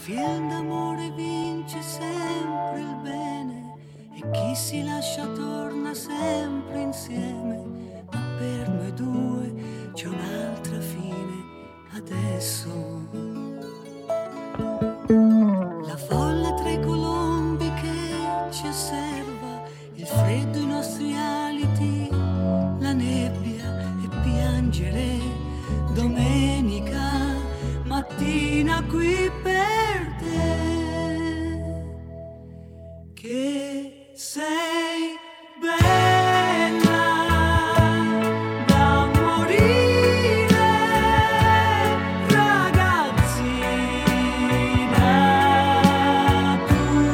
film d'amore vince sempre il bene e chi si lascia torna sempre insieme, ma per noi due c'è un'altra fine adesso. La folla tra i colombi che ci osserva, il freddo, i nostri aliti, la nebbia e piangere domenica mattina qui per te, che sei bella da morire, ragazzina, tu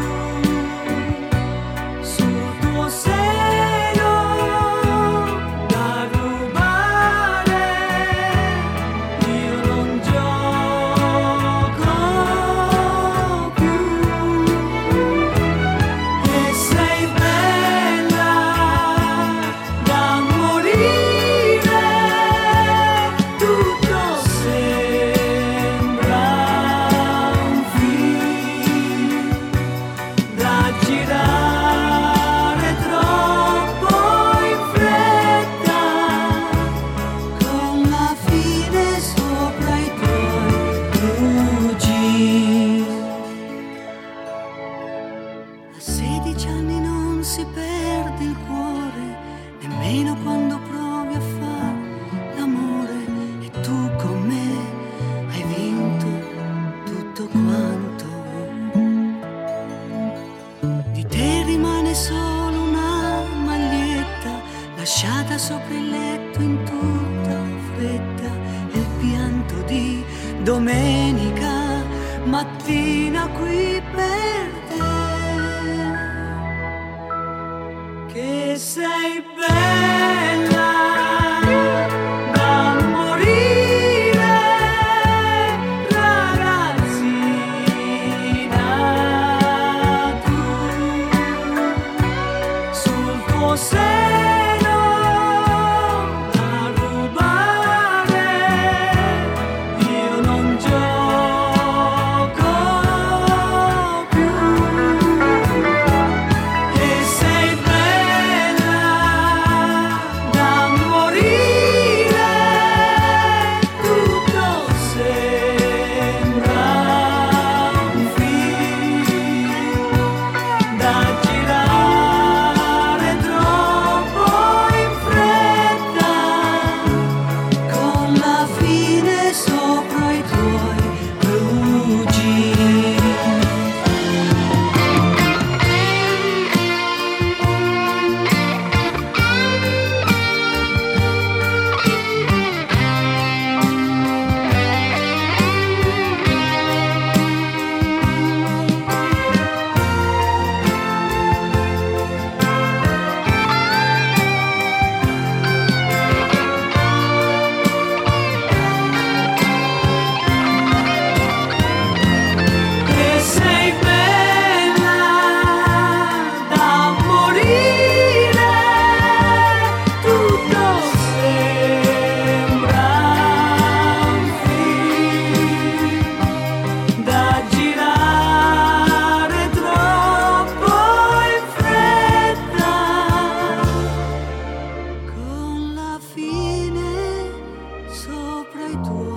sul tuo seno da rubare, io non gioco più, che sei bella da morire, tutto sembra un film da girare troppo in fretta, con la fine sopra i tuoi luci. A 16 anni non si perde il cuore, nemmeno quando provi a far l'amore, e tu con me hai vinto tutto quanto. Di te rimane solo una maglietta lasciata sopra il letto in tutta fretta, e il pianto di domenica mattina qui per te, che sei bella da morire, ragazzina, tu sul tuo seno da rubare, io non gioco più, che sei bella da morire, tutto sembra un film da girare troppo in fretta, con la fine sopra i tuoi luci. Che sei bella da morire, tutto sembra un film da girare troppo in fretta, con la fine sopra i tuoi